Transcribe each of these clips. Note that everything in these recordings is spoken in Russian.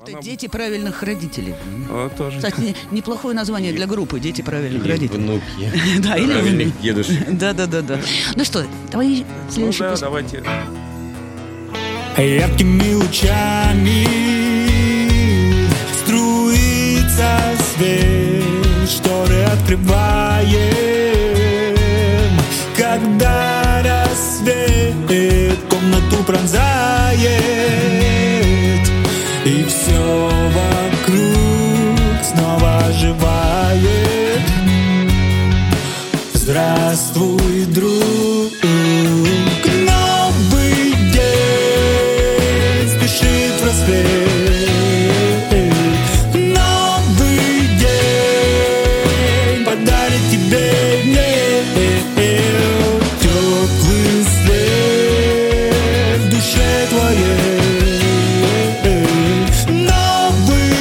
Это «Дети правильных родителей». Тоже. Кстати, неплохое название для группы «Дети правильных родителей». Внуки. Да, или правильных внуки. дедушек. Да. Ну что, твои следующие песни? Давайте. Яркими лучами струится свет, шторы открываем, когда рассвет комнату пронзает, и все вокруг снова оживает. Здравствуй, друг. Новый день спешит в рассвет. Новый день подарит тебе теплый свет в душе твоей. Новый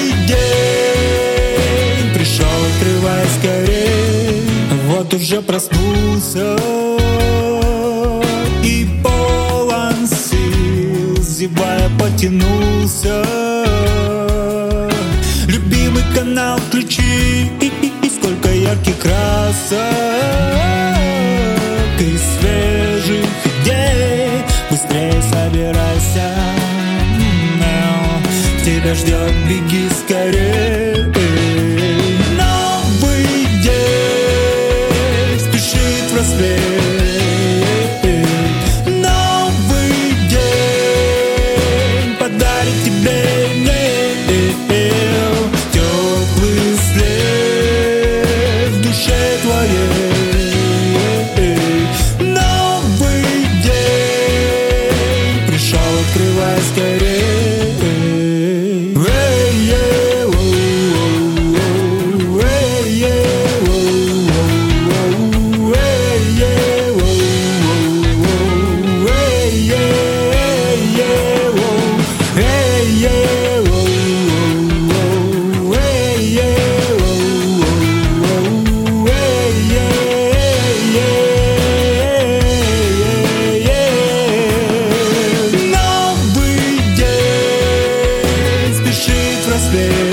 день пришел, открывай скорей. Вот уже проснулся и полон сил, зевая потянулся. Любимый канал включи, и сколько ярких красок и свежих идей. Быстрее собирайся, тебя ждет, беги скорее. Новый день подарит тебе теплый свет в душе твоей. Новый день пришел, открывай скорее. Новый день спешит в рассвет.